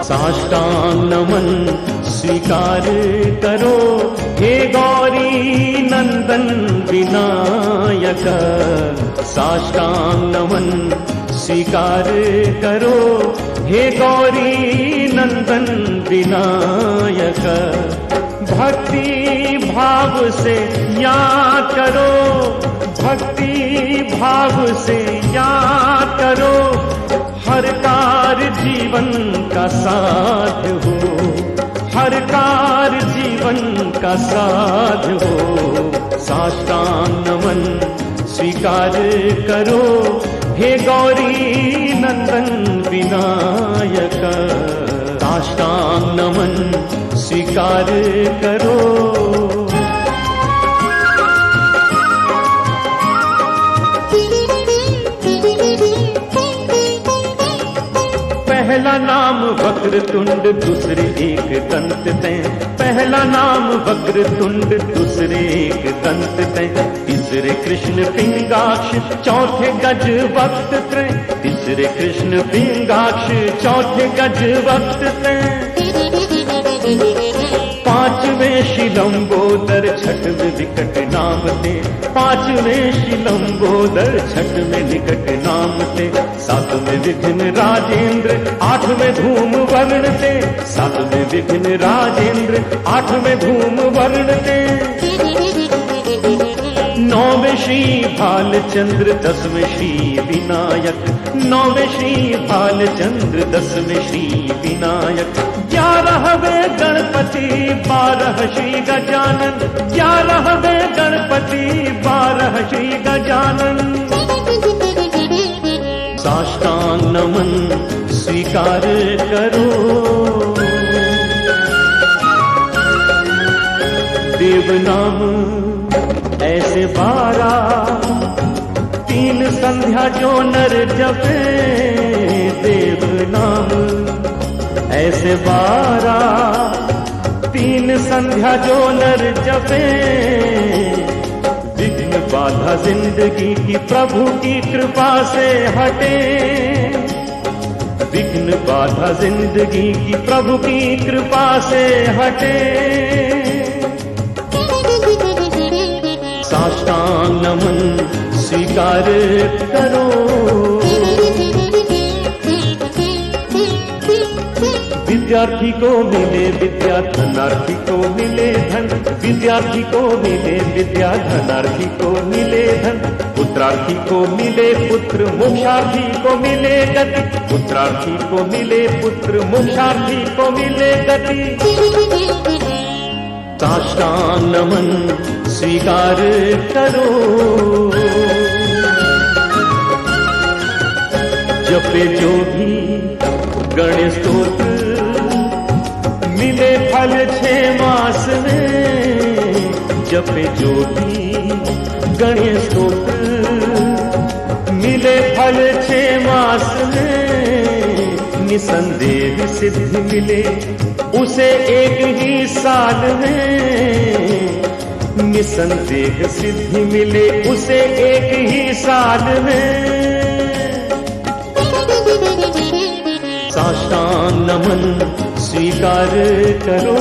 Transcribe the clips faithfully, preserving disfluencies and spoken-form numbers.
साष्टांग नमन स्वीकार करो हे गौरी नंदन विनायक। साष्टांग नमन स्वीकार करो हे गौरी नंदन विनायक। भक्ति भाव से याद करो, भक्ति भाव से याद करो, हर कार्य जीवन का साध हो, हर कार्य जीवन का साध हो। साष्टांग नमन स्वीकार करो हे गौरी नंदन विनायक। साष्टांग नमन स्वीकार करो। पहला नाम वक्रतुंड दूसरे एक दंत तैं, पहला नाम वक्रतुंड दूसरे एक दंत तैं, तीसरे कृष्ण पिंगाक्ष चौथे गज वक्त त्रय, तीसरे कृष्ण पिंगाक्ष चौथे गज वक्त तैं। पांचवें शिलंबोदर छठवें विकट नाम ते, पांचवें शिलंबोदर छठवें निकट नाम ते, सातवें विघ्न राजेंद्र आठवें धूम वर्ण ते, सातवें विघ्न राजेंद्र आठवें धूम वर्ण ते। नौवें श्री भालचंद्र दसवें श्री विनायक, नौवें श्री भालचंद्र दसवें श्री विनायक। ग्यारहवें गणपति बारह श्री गजानन, ग्यारहवें गणपति बारह श्री गजानन। साष्टांग नमन स्वीकार करो। देव नाम ऐसे बारह, तीन संध्या जो नर जपे, देव नाम ऐसे बारह, तीन संध्या जो नर जपे। विघ्न बाधा जिंदगी की प्रभु की कृपा से हटे, विघ्न बाधा जिंदगी की प्रभु की कृपा से हटे। साष्टांग नमन स्वीकार करो। विद्यार्थी को मिले विद्या, धनार्थी को मिले धन, विद्यार्थी को मिले विद्या, धनार्थी को मिले धन। पुत्रार्थी को मिले पुत्र, मोक्षार्थी को मिले गति, पुत्रार्थी को मिले पुत्र, मोक्षार्थी को मिले गति। साष्टांग नमन स्वीकार करो। जपे जो भी गणेश स्तोत्र, मिले फल छह मास में। जपे जो भी गणेश स्तोत्र, मिले फल छह मास में। निसंदेह सिद्धि मिले उसे एक ही साल में, निसंदेह सिद्धि मिले उसे एक ही साल में। साष्टांग नमन स्वीकार करो।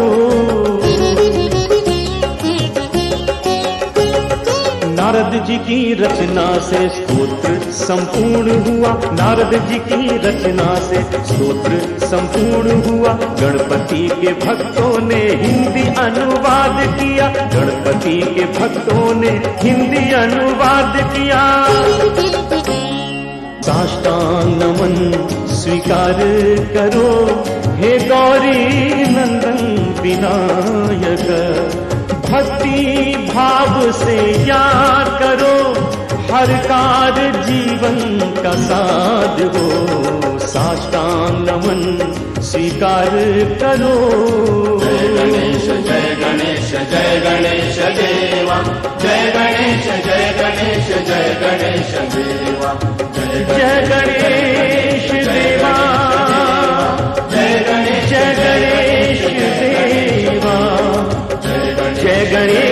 नारद जी की रचना से स्तोत्र संपूर्ण हुआ, नारद जी की रचना से स्तोत्र संपूर्ण हुआ। गणपति के भक्तों ने हिंदी अनुवाद किया, गणपति के भक्तों ने हिंदी अनुवाद किया। साष्टांग नमन स्वीकार करो हे गौरी नंदन विनायक। भक्ति भाव से याद करो, हर कार्य जीवन का साध हो। साष्टांग नमन स्वीकार करो। जय गणेश जय गणेश जय गणेश देवा, जय गणेश जय गणेश जय गणेश देवा, जय गणेश देवा, जय गणेश जय गणेश देवा, जय गणेश